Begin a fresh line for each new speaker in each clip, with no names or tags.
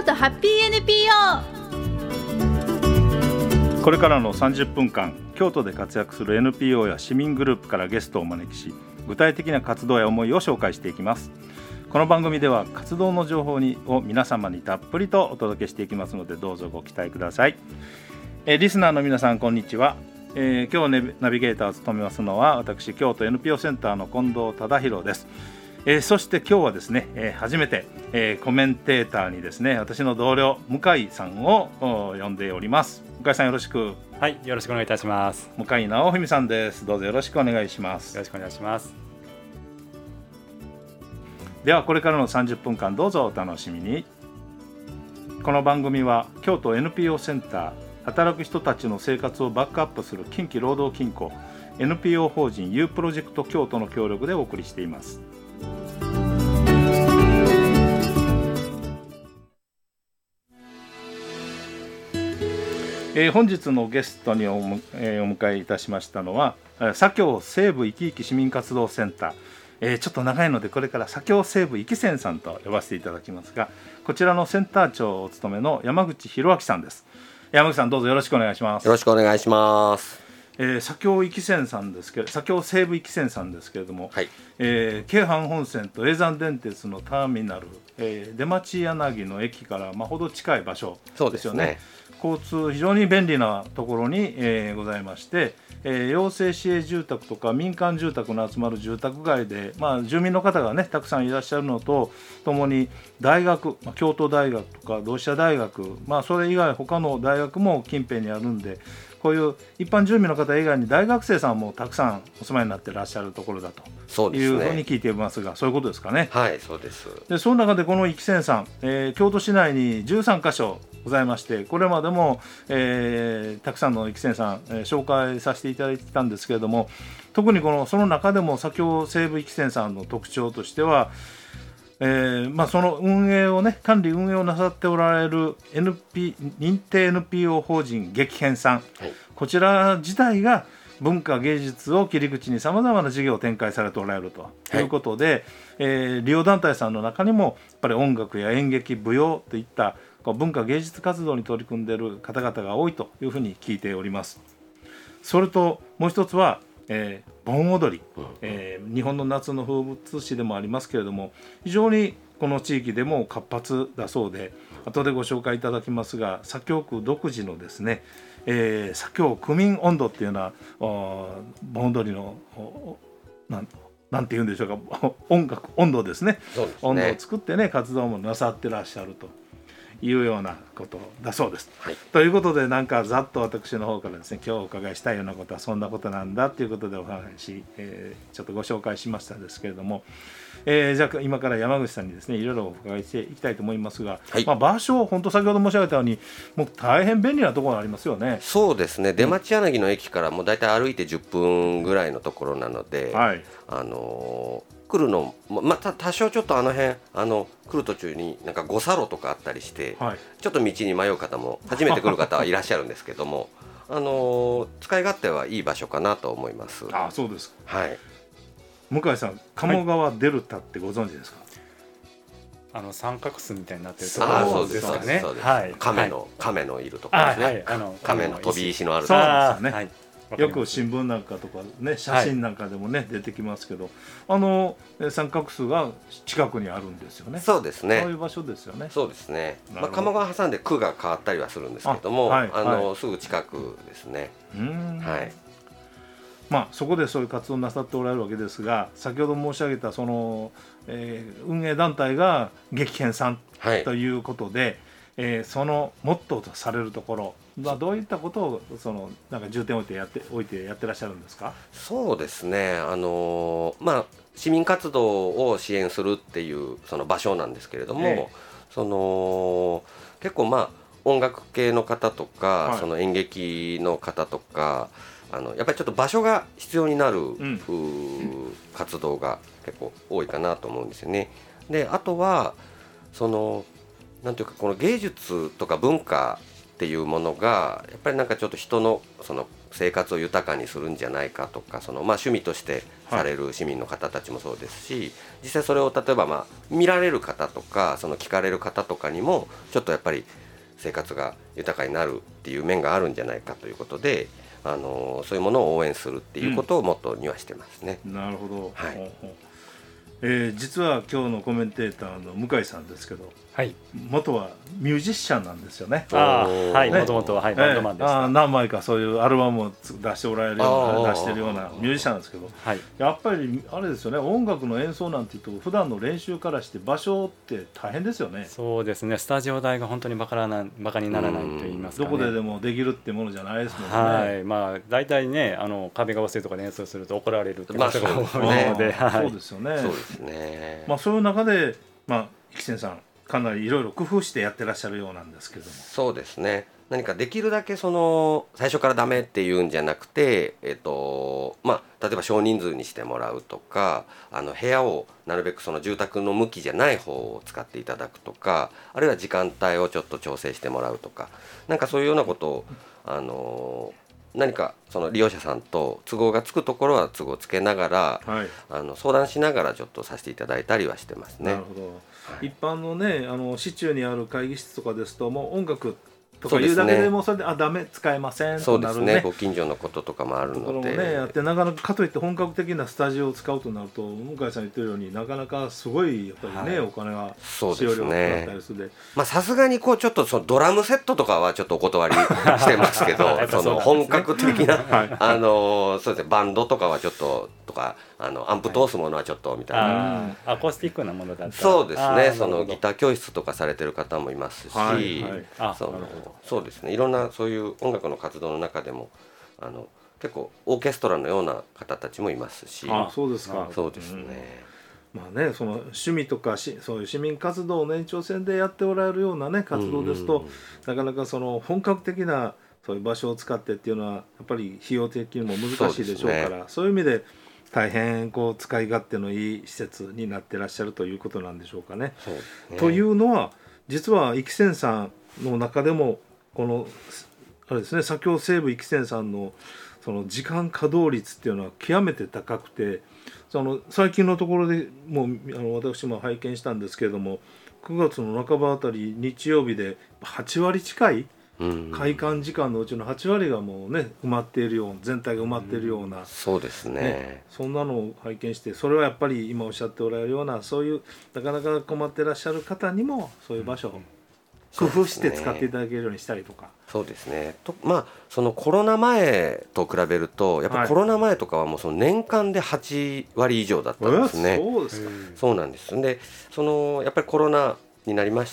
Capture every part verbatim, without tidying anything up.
都ハッピー エヌピーオー。
これからのさんじゅっぷんかん、京都で活躍する エヌピーオー や市民グループからゲストをお招きし、具体的な活動や思いを紹介していきます。この番組では活動の情報にを皆様にたっぷりとお届けしていきますので、どうぞご期待ください。えー、リスナーの皆さん、こんにちは。えー、今日ナビゲーターを務めますのは私、京都 エヌピーオー センターの近藤忠宏です。えー、そして今日はですね、えー、初めて、えー、コメンテーターにですね、私の同僚向井さんを呼んでおります。向井さん、よろしく。
はい、よろしくお願いいたします。
向井直文さんです。どうぞよろしくお願いします。
よろしくお願いします。
ではこれからのさんじゅっぷんかん、どうぞお楽しみに。この番組は京都 エヌピーオー センター、働く人たちの生活をバックアップする近畿労働金庫 エヌピーオー 法人 U プロジェクト京都の協力でお送りしています。えー、本日のゲストに お,、えー、お迎えいたしましたのは、左京西部いきいき市民活動センター、えー、ちょっと長いのでこれから左京西部いきセンさんと呼ばせていただきますが、こちらのセンター長をお務めの山口博明さんです。山口さん、どうぞよろしくお願いします。
よろしくお願いします。
えー、左京いきセンさんですけど、左京西部いきセンさんですけれども、
はい、
えー、京阪本線と叡山電鉄のターミナル、えー、出町柳の駅からまあほど近い場所ですよね。そうですね。交通非常に便利なところに、えー、ございまして、えー、行政市営住宅とか民間住宅の集まる住宅街で、まあ、住民の方がねたくさんいらっしゃるのとともに、大学、まあ、京都大学とか同志社大学、まあ、それ以外他の大学も近辺にあるんで、こういう一般住民の方以外に大学生さんもたくさんお住まいになっていらっしゃるところだというふうに聞いていますが、そういうことですかね。
はい、そうです。
でその中でこのいきセンさん、えー、京都市内にじゅうさんかしょございまして、これまでも、えー、たくさんのいきセンさん、えー、紹介させていただいてきたんですけれども、特にこのその中でも左京西部いきセンさんの特徴としては、えーまあ、その運営をね管理運営をなさっておられる エヌピー 認定 エヌピーオー 法人激変さん、はい、こちら自体が文化芸術を切り口にさまざまな事業を展開されておられるということで、はい、えー、利用団体さんの中にもやっぱり音楽や演劇、舞踊といったこう文化芸術活動に取り組んでいる方々が多いというふうに聞いております。それともう一つは、えー、盆踊り、えー、日本の夏の風物詩でもありますけれども、非常にこの地域でも活発だそうで、後でご紹介いただきますが、左京区独自のですね、えー、左京区民音頭っていうような盆踊りのなんなんて言うんでしょうか、音楽音頭ですね。
そうですね。
音頭を作ってね活動もなさってらっしゃるというようなことだそうです。はい、ということで、なんかざっと私の方からですね、今日お伺いしたいようなことはそんなことなんだということでお話、えー、ちょっとご紹介しましたんですけれども、えー、じゃあ今から山口さんにですねいろいろお伺いしていきたいと思いますが、はい、まあ、場所、本当先ほど申し上げたようにもう大変便利なところがありますよね。
そうですね。出町柳の駅からもうだいたい歩いてじゅっぷんぐらいのところなので、はい、あのー来るのまた多少ちょっとあの辺あの来る途中になんか五差路とかあったりして、はい、ちょっと道に迷う方も初めて来る方はいらっしゃるんですけどもあの使い勝手はいい場所かなと思います。
ああ、そうですか。はい、
向
井さん、鴨川デルタってご存知ですか？
はい、あの三角巣みたいになってるところですかね。
亀の亀のいるところですね。はい、あの亀の飛び石のあると
ころですよね。はい、よく新聞なんかとかね、写真なんかでもね、はい、出てきますけど、あの三角巣が近くにあるんですよね。
そうですね。
そういう場所ですよね。
そうですね。まあ、鴨川挟んで区が変わったりはするんですけども、あ、はい、あの、はい、すぐ近くですね。うん、はい。
まあ、そこでそういう活動をなさっておられるわけですが、先ほど申し上げたその、えー、運営団体が激変さんということで、はい、えー、そのモットーとされるところ、まあ、どういったことをそのなんか重点を置いてやって置いてやってらっしゃるんですか？
そうですね、あのー、まあ市民活動を支援するっていうその場所なんですけれども、ええ、その結構まあ音楽系の方とか、はい、その演劇の方とか、あのやっぱりちょっと場所が必要になる、うん、活動が結構多いかなと思うんですよね。で、あとはそのなんていうか、この芸術とか文化っていうものがやっぱりなんかちょっと人のその生活を豊かにするんじゃないかとか、そのまあ趣味としてされる市民の方たちもそうですし、はい、実際それを例えばまあ見られる方とかその聞かれる方とかにもちょっとやっぱり生活が豊かになるっていう面があるんじゃないかということで、あのそういうものを応援するっていうことをモットーにはしてますね、
うん、なるほど、
はい。
えー、実は今日のコメンテーターの向井さんですけど、
はい、
元はミュージシャンなんですよね。
あはい、
ね、
もともとは、はい、バンドマンでした、
えー、あ何枚かそういうアルバムを出しておられるような出してるようなミュージシャンなんですけど、
はい、
やっぱりあれですよね、音楽の演奏なんていうと普段の練習からして場所って大変ですよね。
そうですね、スタジオ代が本当にバカなバカにならないと言いますか、ね、
どこででもできるってものじゃないですもんね。
はい、まあ大体ね、あの壁が薄いとかで演奏すると怒られるっていうことが多いので、
まあ、そうですよね。
そうですね。
まあそういう中で、まあ生先さんかなりいろいろ工夫してやってらっしゃるようなんですけども。
そうですね。何かできるだけその最初からダメっていうんじゃなくて、えっとまあ、例えば少人数にしてもらうとか、あの部屋をなるべくその住宅の向きじゃない方を使っていただくとか、あるいは時間帯をちょっと調整してもらうとか、なんかそういうようなことをあの何かその利用者さんと都合がつくところは都合つけながら、はい、あの相談しながらちょっとさせていただいたりはしてますね。
なるほど、はい、一般のね、あの市中にある会議室とかですともう音楽とかいうだけでもそれで、あダメ使えませんとなるね。
そうですね、ご近所のこととかもあるので、ところも
ねあって、なかなかかといって本格的なスタジオを使うとなると向井さん言ってるようになかなかすごいやっぱりね、はい、お金が使用料がかかったりするで、
まあさすがにこうちょっとそのドラムセットとかはちょっとお断りしてますけどその本格的な、はい、あのそうですね、バンドとかはちょっととかあのアンプ通すものはちょっとみたいな、
はい、アコースティックなものだったら
そうですね、そのギター教室とかされてる方もいますし、
はいはい、
そのそうですね、いろんなそういう音楽の活動の中でもあの結構オーケストラのような方たちもいますし。
あ、そうですか。
そうですね、
うん、まあね、その趣味とかしそういう市民活動の延長線でやっておられるようなね活動ですと、なかなかその本格的なそういう場所を使ってっていうのはやっぱり費用的にも難しいでしょうから、そういう意味で大変こう使い勝手のいい施設になってらっしゃるということなんでしょうかね。
そうですね。
というのは実は生仙さんの中でもこのあれですね、左京西部生仙さんのその時間稼働率っていうのは極めて高くて、その最近のところでもうあの私も拝見したんですけれども、くがつの半ばあたり日曜日ではちわり近い開館時間のうちのはちわりがもうね埋まっているような、全体が埋まっているような、
うん、そうです ね, ね
そんなのを拝見して、それはやっぱり今おっしゃっておられるようなそういうなかなか困ってらっしゃる方にもそういう場所を工夫して使っていただけるようにしたりとか。
そうですね。とまあそのコロナ前と比べるとやっぱりコロナ前とかはもうその年間ではちわり以上だったんですね。
はい、そうですか。
そうなんです。でそのやっぱりコロナになりまして、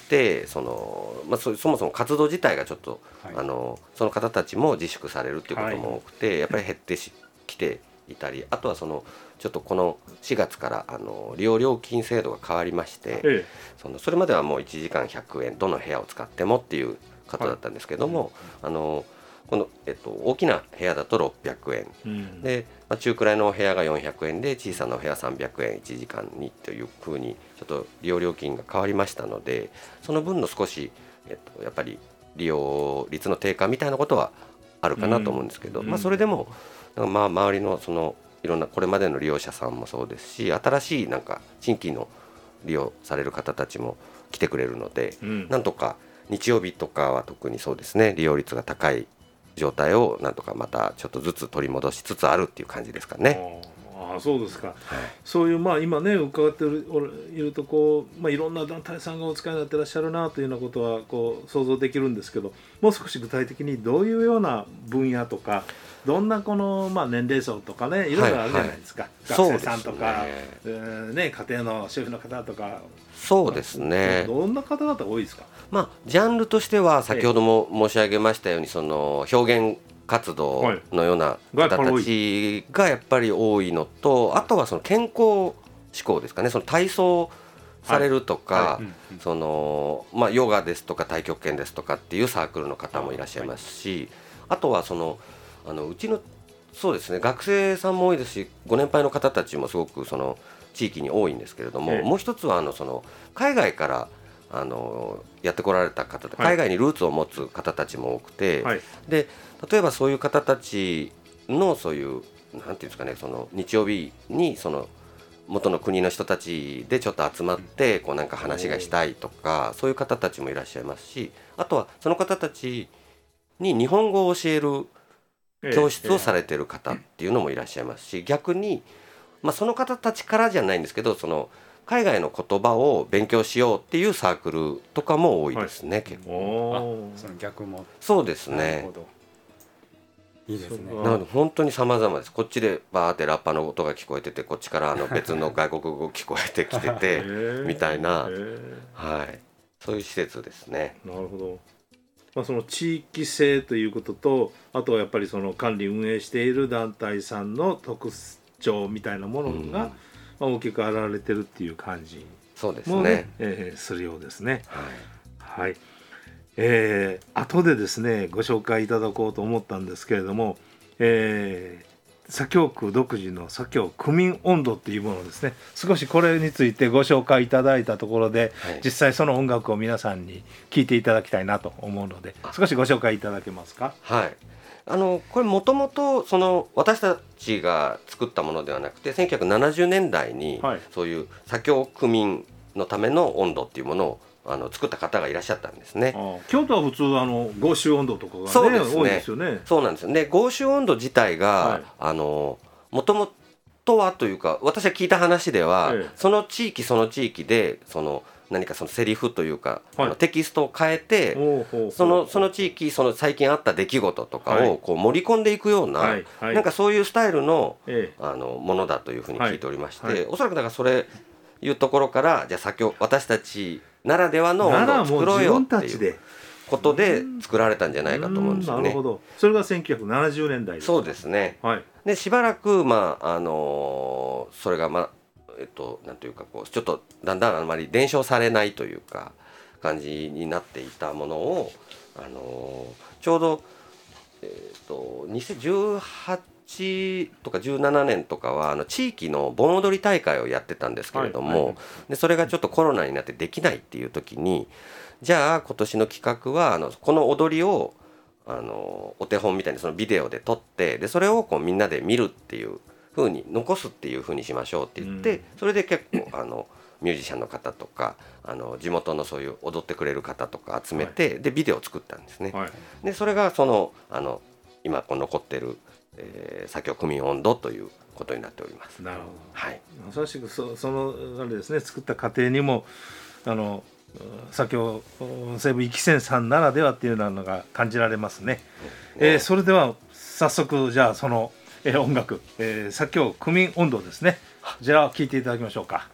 その、まあ、そ, そもそも活動自体がちょっと、はい、あのその方たちも自粛されるっていうことも多くて、はい、やっぱり減ってきていたり、あとはそのちょっとこのしがつからあの利用料金制度が変わりまして、ええ、そのそれまではもういちじかんひゃくえんどの部屋を使ってもっていう方だったんですけども、はい、あのこの、えっと、大きな部屋だとろっぴゃくえん、うん、で、まあ、中くらいの部屋がよんひゃくえんで小さなお部屋さんびゃくえんいちじかんにというふうにちょっと利用料金が変わりましたので、その分の少し、えっと、やっぱり利用率の低下みたいなことはあるかなと思うんですけど、うん、まあ、それでも、まあ、周りのそのいろんなこれまでの利用者さんもそうですし、新しいなんか新規の利用される方たちも来てくれるので、うん、なんとか日曜日とかは特にそうですね、利用率が高い状態をなんとかまたちょっとずつ取り戻しつつあるっていう感じですかね。
ああ、そうですか、はい、そういうまあ今ね伺っているとこう、まあ、いろんな団体さんがお使いになってらっしゃるなというようなことはこう想像できるんですけど、もう少し具体的にどういうような分野とかどんなこのまあ年齢層とかね、いろいろあるじゃないですか、はいはい、学生さんとか、ねえーね、家庭の主婦の方とか。
そうですね。
どんな方々多いですか。
まあ、ジャンルとしては先ほども申し上げましたように、その表現活動のような方たちがやっぱり多いのと、あとはその健康志向ですかね、その体操されるとか、はいはい、そのまあ、ヨガですとか太極拳ですとかっていうサークルの方もいらっしゃいますし、あとはそのあのうちのそうですね、学生さんも多いですし、ご年配の方たちもすごくその地域に多いんですけれども、ええ、もう一つはあのその海外からあのやってこられた方で、
はい
海外にルーツを持つ方たちも多くて、
はい
で例えばそういう方たちのそういうなんていうんですかね、その日曜日にその元の国の人たちでちょっと集まってこうなんか話がしたいとか、そういう方たちもいらっしゃいますし、あとはその方たちに日本語を教える教室をされてる方っていうのもいらっしゃいますし、逆に、まあ、その方たちからじゃないんですけど、その海外の言葉を勉強しようっていうサークルとかも多いですね、はい、結構。
お
あ、その逆も。
そうですね。
なるほど。いいですね。
なので本当に様々です。こっちでバーってラッパの音が聞こえてて、こっちからあの別の外国語聞こえてきててみたいな、はい、そういう施設ですね。
なるほど。まあ、その地域性ということと、あとはやっぱりその管理運営している団体さんの特徴みたいなものが、うん、まあ、大きく現れてるっていう感じも、ね、
そうですね、
えー、するようですね。
はい、
はい、えー、後でですねご紹介いただこうと思ったんですけれども、えー左京区独自の左京区民音頭っていうものですね。少しこれについてご紹介いただいたところで、はい、実際その音楽を皆さんに聴いていただきたいなと思うので、少しご紹介いただけますか。
はい、あのこれもともとその私たちが作ったものではなくて、せんきゅうひゃくななじゅうねんだいにそういう左京区民のための音頭っていうものをあの作った方がいらっしゃったんですね。
ああ、京都は普通あの合衆音頭とかが、ね、
そうですね、
多いですよね。
そうなんですよね。合衆音頭自体が、はい、あのもともとはというか、私が聞いた話では、ええ、その地域その地域でその何かそのセリフというか、はい、あのテキストを変えて、そのその地域その最近あった出来事とかをこう盛り込んでいくような、はいはい、なんかそういうスタイルの、ええ、あのものだというふうに聞いておりまして、はいはい、おそらくだからそれいうところから、じゃあ先ほど私たちならではの音頭を作ろうよっていうことで作られたんじゃないかと思うんですよね。
なるほど。それがせんきゅうひゃくななじゅうねんだいですか。
そうですね。はい、でしばらく、まああのー、それが、まあえっと、なんというかこうちょっとだんだんあまり伝承されないというか感じになっていたものを、あのー、ちょうど、えー、とにせんじゅうはちとかじゅうななねんとかはあの地域の盆踊り大会をやってたんですけれども、はいはい、でそれがちょっとコロナになってできないっていう時に、じゃあ今年の企画はあのこの踊りをあのお手本みたいにそのビデオで撮って、でそれをこうみんなで見るっていう風に残すっていう風にしましょうって言って、うん、それで結構あのミュージシャンの方とかあの地元のそういう踊ってくれる方とか集めて、はい、でビデオを作ったんですね。はい、でそれがそのあの今こう残ってるえー、左京区民音頭ということになっております。
なるほど。
はい。
まさしく そ, そのあれですね、作った過程にもあの左京西武壱岐線さんならではっていうのが感じられますね。ね、えー、それでは早速じゃあその、えー、音楽、えー、左京区民音頭ですね。じゃあ聴いていただきましょうか。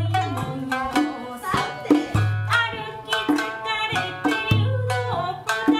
歩き疲れてるのを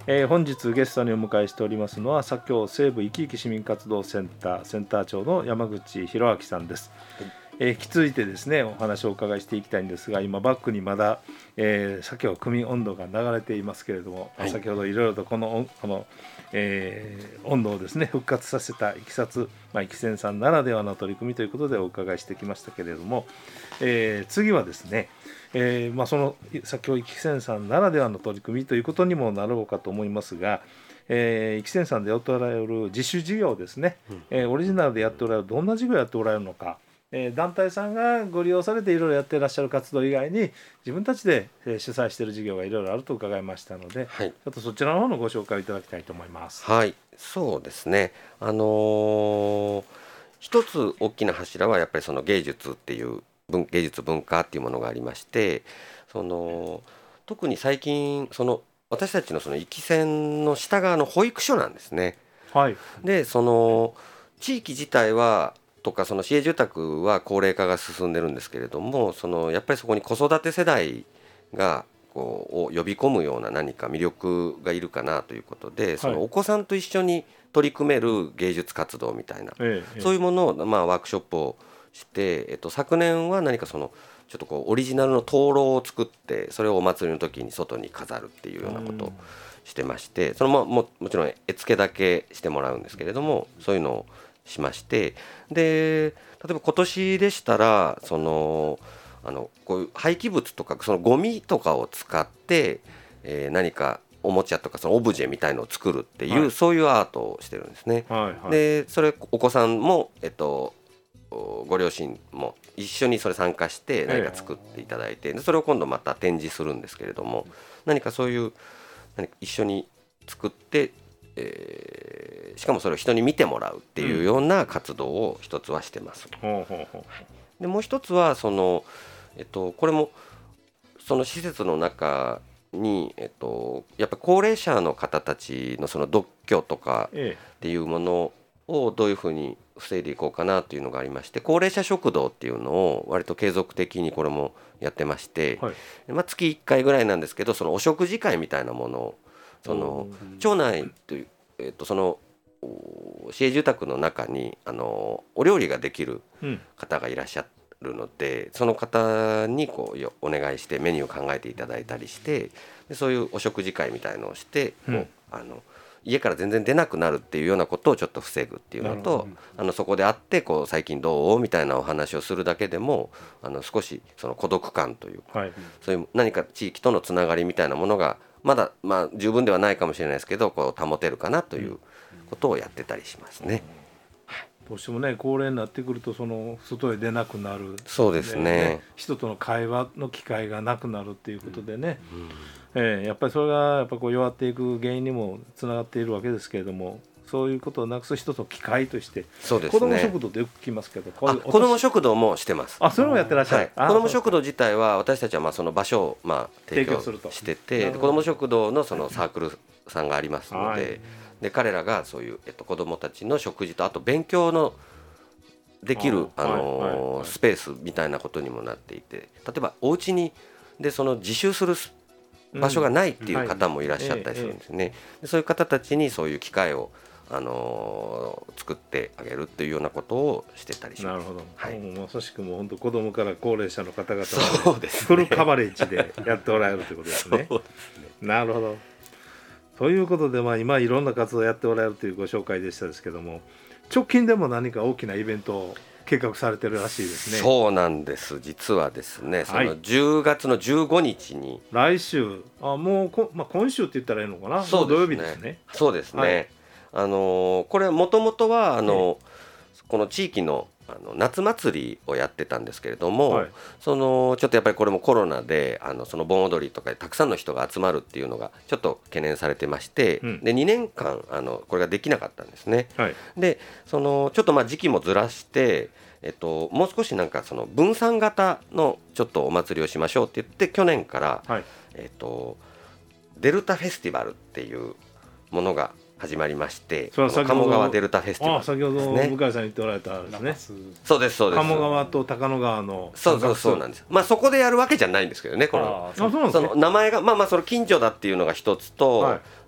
えー、本日ゲストにお迎えしておりますのは左京西部生き生き市民活動センターセンター長の山口博明さんです。はい、えー、引き続いてですねお話をお伺いしていきたいんですが、今バックにまだ、えー、左京組温度が流れていますけれども、はい、先ほどいろいろとこの、このえー、温度をですね復活させたいきさつ、まあ、生鮮さんならではの取り組みということでお伺いしてきましたけれども、えー、次はですね、えーまあ、その先ほど生鮮さんならではの取り組みということにもなろうかと思いますが、えー、生鮮さんでやっておられる自主事業ですね、うん、えー、オリジナルでやっておられるどんな事業をやっておられるのか、えー、団体さんがご利用されていろいろやっていらっしゃる活動以外に自分たちで、えー、主催している事業がいろいろあると伺いましたので、はい、ちょっとそちらの方のご紹介をいただきたいと思います。
はい、そうですね、あのー、一つ大きな柱はやっぱりその芸術っていう文芸術文化っていうものがありまして、その特に最近その私たちのその生き鮮の下側の保育所なんですね。
はい、
でその地域自体はとかその市営住宅は高齢化が進んでるんですけれども、そのやっぱりそこに子育て世代がこうを呼び込むような何か魅力がいるかなということで、はい、そのお子さんと一緒に取り組める芸術活動みたいな、ええ、そういうものを、まあ、ワークショップをして、えっと、昨年は何かそのちょっとこうオリジナルの灯籠を作ってそれをお祭りの時に外に飾るっていうようなことをしてまして、その も, も, もちろん絵付けだけしてもらうんですけれども、そういうのをしまして、で例えば今年でしたらそのあのこういう廃棄物とかそのゴミとかを使って、えー、何かおもちゃとかそのオブジェみたいのを作るっていう、はい、そういうアートをしてるんですね。はいはい、でそれお子さんも、えっと、ご両親も一緒にそれ参加して何か作っていただいて、でそれを今度また展示するんですけれども、何かそういう何か一緒に作って、えー、しかもそれを人に見てもらうっていうような活動を一つはしてます。うん、でもう一つはその、えっと、これもその施設の中に、えっと、やっぱり高齢者の方たちのその独居とかっていうものをどういうふうに防いでいこうかなというのがありまして、高齢者食堂っていうのを割と継続的にこれもやってまして、はい、まあ、月いっかいぐらいなんですけど、そのお食事会みたいなものをその町内という、えっと、その市営住宅の中にあのお料理ができる方がいらっしゃるので、うん、その方にこうお願いしてメニューを考えていただいたりして、でそういうお食事会みたいのをして、うん、こうあの家から全然出なくなるっていうようなことをちょっと防ぐっていうのと、あのそこで会ってこう最近どうみたいなお話をするだけでもあの少しその孤独感というか、はい、そういう何か地域とのつながりみたいなものがまだまあ十分ではないかもしれないですけど、こう保てるかなということをやってたりしますね。
どうしてもね高齢になってくるとその外へ出なくなる、
そうです ね, ね
人との会話の機会がなくなるっていうことでね、うん、えー、やっぱりそれがやっぱこう弱っていく原因にもつながっているわけですけれども、そういうことをなくす一つの機会として、そうですね、子ども食堂ってよく聞きますけど、
こういう子ども食堂もしてます。
あ、それもやってらっしゃる、
はい、子ども食堂自体は私たちはまあその場所をまあ提供してて、子ども食堂のそのサークルさんがありますので、はい、で彼らがそういう、えっと、子どもたちの食事とあと勉強のできるあ、あのーはいはいはい、スペースみたいなことにもなっていて、例えばお家にでその自習する場所がないっていう方もいらっしゃったりするんですね、うん、はい、でそういう方たちにそういう機会を、あのー、作ってあげるっていうようなことをしてたりします。
なるほど、はい、もうまさしくもう本当子どもから高齢者の方々
まで
フルカバレッジでやっておられるということですね。そうですね、なるほど。ということで、まあ、今いろんな活動をやっておられるというご紹介でしたですけども、直近でも何か大きなイベントを計画されてるらしいですね。
そうなんです。実はですね、そのじゅうがつのじゅうごにちに、
はい、来週、あもうこ、まあ、今週って言ったらいいのかな。そうですね、土曜日ですね。
そうですね、はい、あのこれもともとはあの、えー、この地域のあの夏祭りをやってたんですけれども、はい、そのちょっとやっぱりこれもコロナであのその盆踊りとかでたくさんの人が集まるっていうのがちょっと懸念されてまして、うん、でにねんかんあのこれができなかったんですね、はい、でそのちょっとまあ時期もずらして、えっと、もう少しなんかその分散型のちょっとお祭りをしましょうって言って去年から、はい、えっと、デルタフェスティバルっていうものが始まりまして、鴨川デルタフェスティバル、
あ先ほど向井さん言っておられたですね。
そうですそうです。
鴨川と高野川の
そうそうそうなんです。まあそこでやるわけじゃないんですけどね、このその名前がまあまあその近所だっていうのが一つと、はい、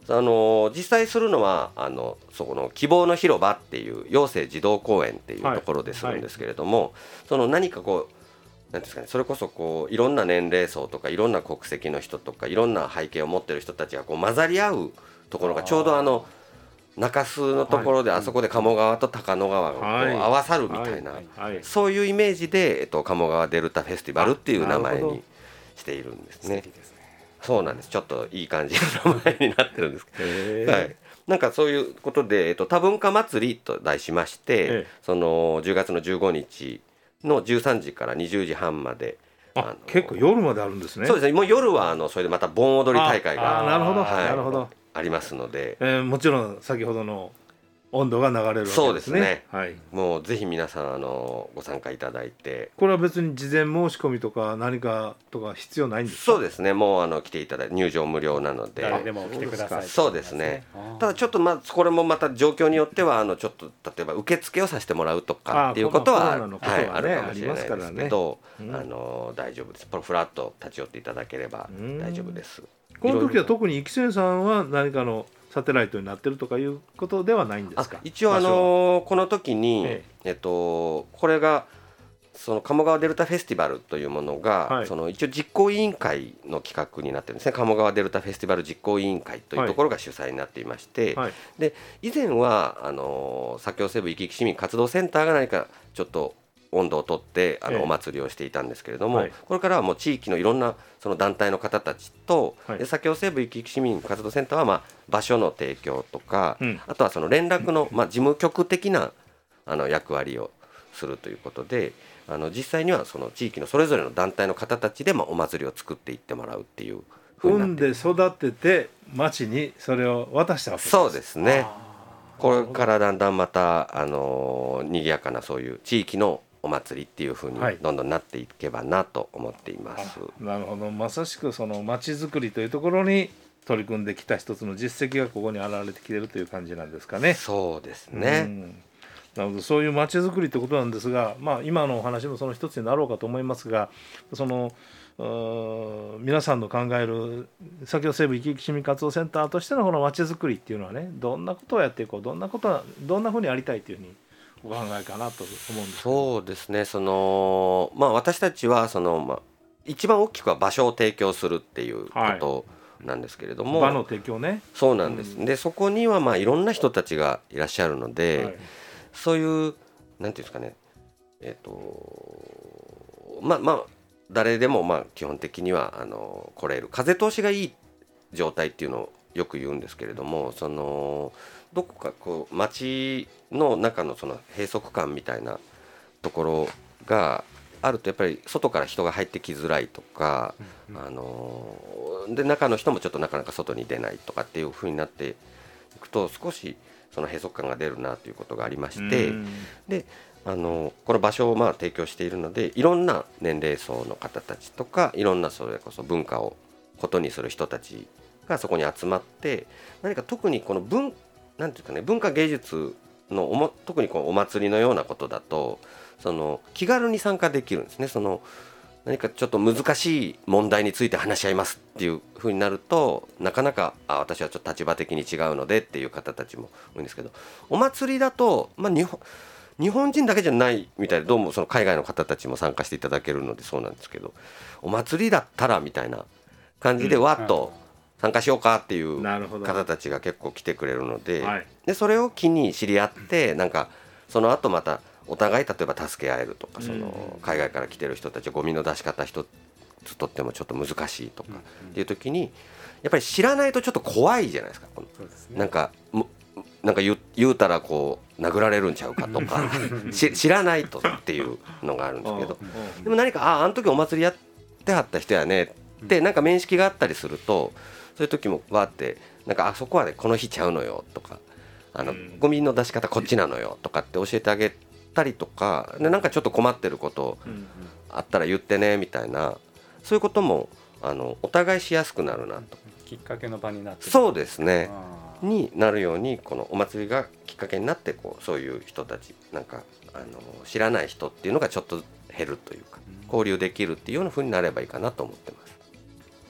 あの実際するのはあのそこの希望の広場っていう養成児童公園っていうところでするんですけれども、はいはい、その何かこうなんですかね、それこそこういろんな年齢層とかいろんな国籍の人とかいろんな背景を持ってる人たちがこう混ざり合うところがちょうどあの中洲のところで、あそこで鴨川と高野川がこう合わさるみたいな、そういうイメージで、えっと、鴨川デルタフェスティバルっていう名前にしているんですね。そうなんです。ちょっといい感じの名前になってるんですけど、はい、なんかそういうことで、えっと、多文化祭りと題しまして、そのじゅうがつのじゅうごにちのじゅうさんじからにじゅうじはんまで、
ああ結構夜まであるんですね。
そうですね。もう夜はあのそれでまた盆踊り大会が
あ, あなるほど、はい、なるほど
ありますので、
えー、もちろん先ほどの温度が流れるわけですね。
そうですね、
はい、
もうぜひ皆さんあのご参加いただいて。
これは別に事前申し込みとか何かとか必要ないんですか？
そうですね、もうあの来ていただいて入場無料なので
誰でも来てください。
そうですね。ただちょっとまあこれもまた状況によってはあのちょっと例えば受付をさせてもらうとかっていうことは、はい、あるかもしれないですけど、あの大丈夫です。フラッと立ち寄っていただければ大丈夫です。
この時は特に生瀬さんは何かのサテライトになってるとかいうことではないんですか？
一応あのこの時に、えええっと、これがその鴨川デルタフェスティバルというものが、はい、その一応実行委員会の企画になってるんですね。鴨川デルタフェスティバル実行委員会というところが主催になっていまして、はい、で以前はあの左京西部生き生き市民活動センターが何かちょっと温度をとってあのお祭りをしていたんですけれども、はい、これからはもう地域のいろんなその団体の方たちと、はい、左京西部生き生き市民活動センターはまあ場所の提供とか、うん、あとはその連絡のまあ事務局的なあの役割をするということで、あの実際にはその地域のそれぞれの団体の方たちでまあお祭りを作っていってもらうっていう風になって、
産んで育てて町にそれを渡したわけです。
そうですね。これからだんだんまたあの賑やかなそういう地域のお祭りっていう風にどんどんなっていけばなと思っています、はい、
なるほど。まさしくその町づくりというところに取り組んできた一つの実績がここに現れてきているという感じなんですかね。
そうですね、うん、
なるほど。そういう町づくりってことなんですが、まあ、今のお話もその一つになろうかと思いますが、その皆さんの考える左京西部生き生き市民活動センターとしてのこの町づくりっていうのはね、どんなことをやっていこう、どんなことはどんなふうにやりたいというふうにお考えかなと思うんですけど。
そうですね、その、まあ、私たちはその、まあ、一番大きくは場所を提供するっていうことなんですけれども、
はい、場の提供ね。
そうなんです、うん、でそこにはまあいろんな人たちがいらっしゃるので、はい、そういうなんていうんですかね、えっとまあまあ誰でもまあ基本的にはあの来れる風通しがいい状態っていうのをよく言うんですけれども、そのどこかこう街の中のその閉塞感みたいなところがあるとやっぱり外から人が入ってきづらいとか、うんうん、あので中の人もちょっとなかなか外に出ないとかっていう風になっていくと少しその閉塞感が出るなということがありまして、であのこの場所をまあ提供しているのでいろんな年齢層の方たちとかいろんなそれこそ文化をことにする人たちがそこに集まって何か特にこの文なんていうかね文化芸術のおも特にこうお祭りのようなことだとその気軽に参加できるんですね。その何かちょっと難しい問題について話し合いますっていう風になるとなかなかあ私はちょっと立場的に違うのでっていう方たちも多いんですけど、お祭りだと、まあ、日本日本人だけじゃないみたいでどうもその海外の方たちも参加していただけるのでそうなんですけど、お祭りだったらみたいな感じでわっと参加しようかっていう方たちが結構来てくれるので、でそれを機に知り合ってなんかその後またお互い例えば助け合えるとか、その海外から来てる人たちゴミの出し方一つとってもちょっと難しいとかっていう時にやっぱり知らないとちょっと怖いじゃないですか。このなんかなんか 言, 言うたらこう殴られるんちゃうかとか知らないとっていうのがあるんですけど、でも何かあああの時お祭りやってはった人やねってなんか面識があったりするとそういう時もわーってなんかあそこはねこの日ちゃうのよとかあのゴミの出し方こっちなのよとかって教えてあげたりとかでなんかちょっと困ってることあったら言ってねみたいなそういうこともあのお互いしやすくなるなと。
きっかけの場になって
そうですねになるようにこのお祭りがきっかけになってこうそういう人たちなんかあの知らない人っていうのがちょっと減るというか交流できるっていうような風になればいいかなと思ってます。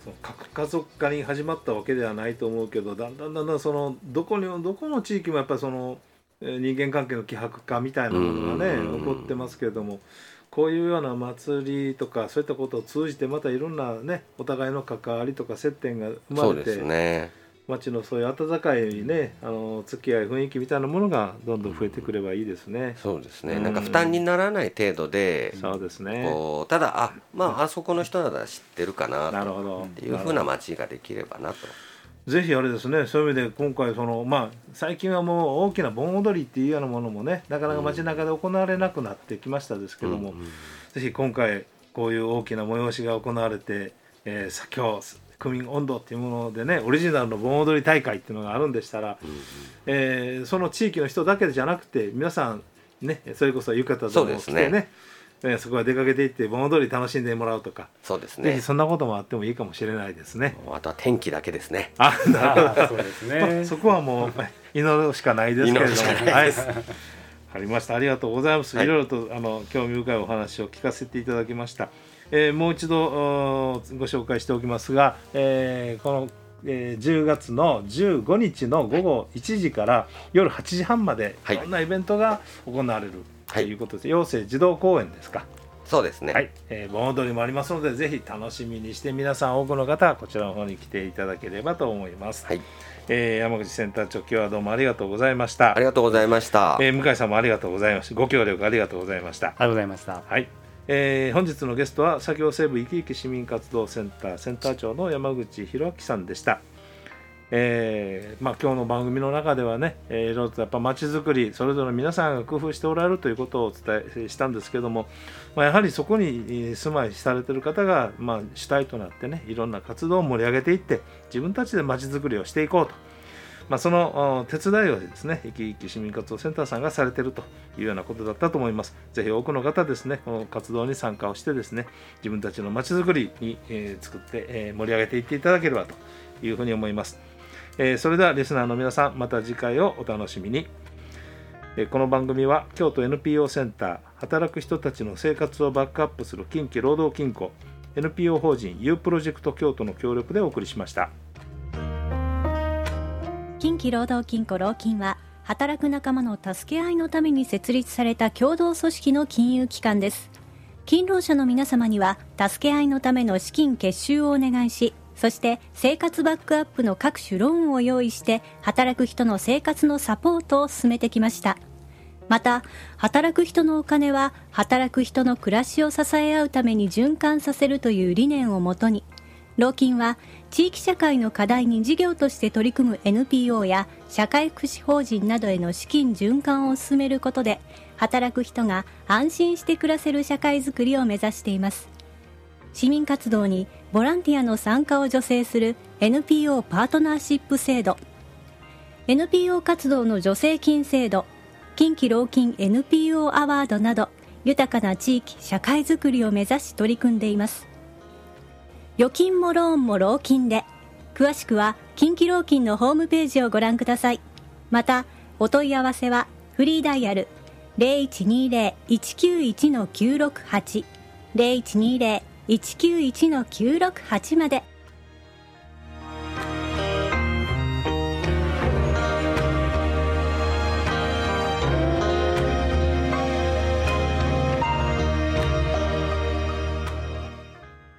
その核家族化に始まったわけではないと思うけど、だんだんだんだんそのどこにどこの地域もやっぱりその人間関係の希薄化みたいなものがね起こってますけれども、こういうような祭りとかそういったことを通じてまたいろんなねお互いの関わりとか接点が生まれて、
そうですね、
町のそういう温かいねあの付き合い雰囲気みたいなものがどんどん増えてくればいいですね。
そうですね、
うん、
なんか負担にならない程度で、
そうですね、
こうただあまああそこの人なら知ってるかな
なるほど
っていうふうな町ができればなと。
ぜひあれですね、そういう意味で今回そのまあ最近はもう大きな盆踊りっていうようなものもねなかなか街中で行われなくなってきましたですけども、うんうん、ぜひ今回こういう大きな催しが行われて、えー、左京区民音頭っていうものでねオリジナルの盆踊り大会っていうのがあるんでしたら、うんうんえー、その地域の人だけじゃなくて皆さんねそれこそ浴衣でも着てねえー、そこは出かけていって盆踊り楽しんでもらうとか、
そうですね、
ぜひそんなこともあってもいいかもしれないですね。
あとは天気だけですね。
あ、なるほど。
そうですね。
そこはもう祈るしかないですけれども、はい、わかりました。ありがとうございます。はい、いろいろとあの興味深いお話を聞かせていただきました。えー、もう一度ご紹介しておきますが、えー、この、えー、じゅうがつのじゅうごにちのごごいちじから夜はちじはんまでいろんなイベントが行われる。ということで、養成児童公園ですか。
そうですね。
はい、えー、盆踊りもありますので、ぜひ楽しみにして皆さん多くの方はこちらの方に来ていただければと思います。はい、えー、山口センター長、今日はどうもありがとうございました。
ありがとうございました。
えー、向井さんもありがとうございました。ご協力ありがとうございました。
ありがとうございました。
はい、えー、本日のゲストは左京西部いきいき市民活動センターセンター長の山口博明さんでした。えーまあ、今日の番組の中ではね、えー、いろいろとやっぱ街づくりそれぞれ皆さんが工夫しておられるということをお伝えしたんですけども、まあ、やはりそこに住まいされている方が、まあ、主体となってねいろんな活動を盛り上げていって自分たちで街づくりをしていこうと、まあ、その手伝いをですねいきいき市民活動センターさんがされているというようなことだったと思います。ぜひ多くの方ですねこの活動に参加をしてですね自分たちの街づくりに、えー、作って、えー、盛り上げていっていただければというふうに思います。えー、それではリスナーの皆さんまた次回をお楽しみに。えー、この番組は京都 エヌピーオー センター働く人たちの生活をバックアップする近畿労働金庫 エヌピーオー 法人 U プロジェクト京都の協力でお送りしました。
近畿労働金庫労金は働く仲間の助け合いのために設立された共同組織の金融機関です。勤労者の皆様には助け合いのための資金結集をお願いし、そして生活バックアップの各種ローンを用意して働く人の生活のサポートを進めてきました。また働く人のお金は働く人の暮らしを支え合うために循環させるという理念をもとに、労金は地域社会の課題に事業として取り組む エヌピーオー や社会福祉法人などへの資金循環を進めることで働く人が安心して暮らせる社会づくりを目指しています。市民活動にボランティアの参加を助成する エヌピーオー パートナーシップ制度、 エヌピーオー 活動の助成金制度、近畿労金 エヌピーオー アワードなど豊かな地域社会づくりを目指し取り組んでいます。預金もローンも労金で、詳しくは近畿労金のホームページをご覧ください。またお問い合わせはフリーダイヤル ゼロいちにゼロ いちきゅういち きゅうろくはち ゼロいちにゼロ いちきゅういち きゅうろくはち まで。